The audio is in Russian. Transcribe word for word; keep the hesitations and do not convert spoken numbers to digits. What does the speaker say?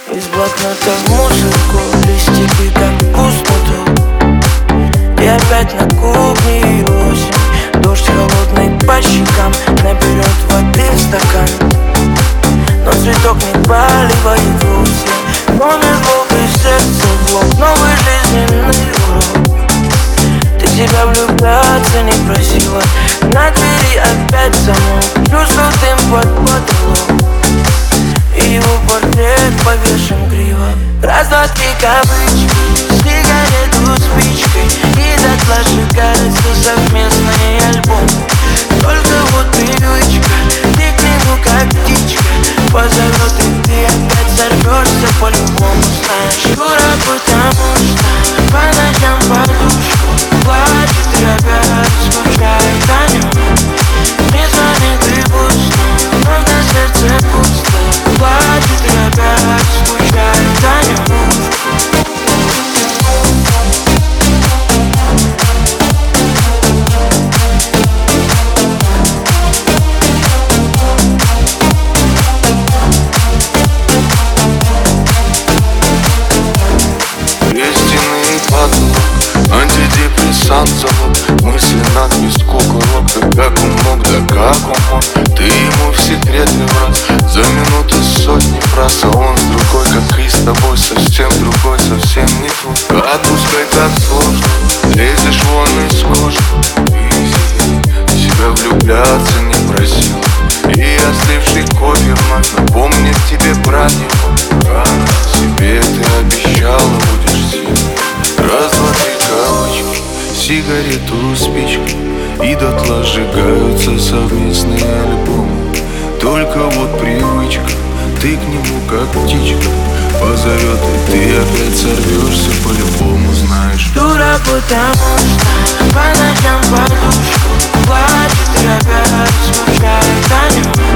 Из блокнота в музыку, листики как пустоту. И опять на кухне осень, дождь холодный по щекам, наберет воды в стакан. Но цветок не поливает вовсе. Номер глупый, сердце блок, новый жизненный урок. Ты себя влюбляться не просила, на двери опять замок. Чувствовал дым под потолок, и его портрет повешен криво. Раз, два, три, кавычки, сигарету спичкой, и дотла сжигается совместный альбом. Только вот привычка, ты к нему как птичка, позовет, и ты опять сорвешься по-любому, знаешь. Дура, потому что по ночам подушку плачет и опять скучает о нем. Не звонит и пусто, но на сердце пусто. Плачет и опять скучает о нем. Антидепрессант завод, мысленно без кукурок. Да как он мог, да как он мог. Ты ему в секретный раз за минуты сотни фраз, а он с другой, как и с тобой, совсем другой, совсем не твой. Отпускай так сложно, лезешь вон из кожи. Ты себя влюбляться не просил, и остывший кофе вновь напомнит тебе про него. Рано себе ты обещала, будешь сильной. Раз, два, три, кавычки, сигарету спичкой, и дотла сжигаются совместные альбомы. Только вот привычка, ты к нему как птичка, позовет, и ты опять сорвешься по-любому, знаешь. Дура, потому что по ночам подушку плачет и опять скучает о нем.